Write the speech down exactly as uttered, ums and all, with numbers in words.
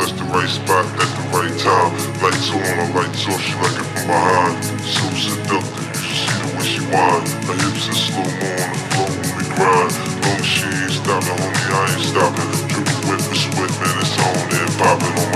press the right spot at the right time. Lights on, her lights off, she like it from behind. So seductive, you should see the way she whine. Her hips in slow-mo on the floor when we grind. Long as she ain't stopping, homie, I ain't stopping. Dripping wet with sweat, man, it's on and popping on